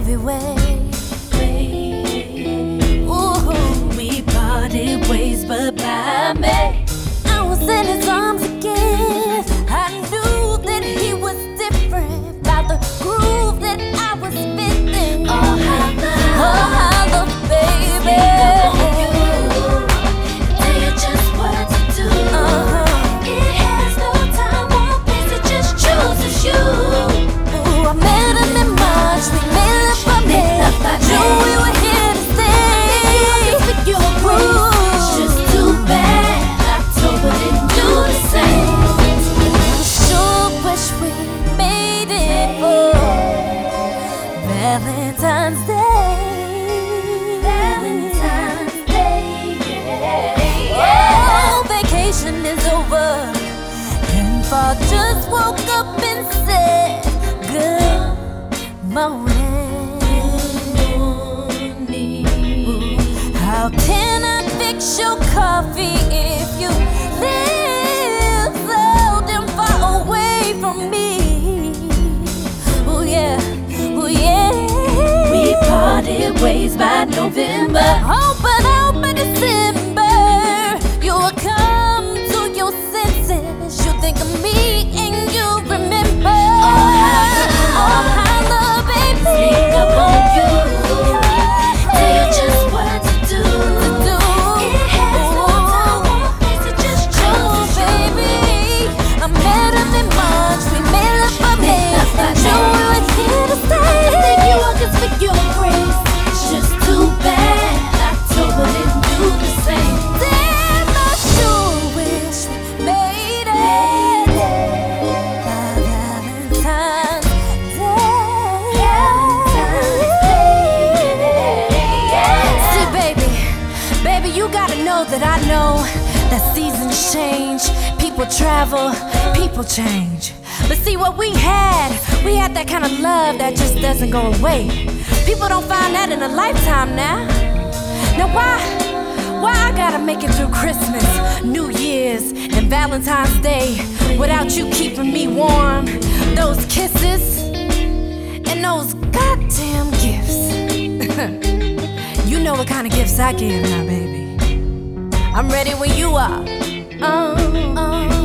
baby, wait. Ooh, we parted ways, but by May, I was in his arms again. I knew that he was different about the groove that I was spitting. I love, baby. Tell you just what to do. It has no time or place, it just chooses you. Ooh, I met him in March, we made up for May. Knew we were here to stay. Ooh, it's just too bad October didn't do the same. I sure wish we made it for Valentine's Day. Valentine's Day, yeah. Oh, vacation is over, and fall just woke up and said good morning. How can I fix your coffee if you live so damn far away from me? Oh yeah, oh yeah. We parted ways by November. Oh, but out by December, you'll come to your senses. You think of me and you remember. Oh, holla, baby. Sneak up on you. Tell you just what to do. It has no time or place, it just chooses you. Baby, I met him in March, we made up for May. And knew we were here to stay. I think you all can speak your grace. It's just too bad October didn't do the same. Damn, I sure wish we made it by Valentine's Day. See, baby, you gotta know that I know that seasons change, people travel, people change. But see what we had that kind of love that just doesn't go away. People don't find that in a lifetime now. Now why I gotta make it through Christmas, New Year's, and Valentine's Day without you keeping me warm? Those kisses and those goddamn gifts. You know what kind of gifts I give now, baby. I'm ready when you are.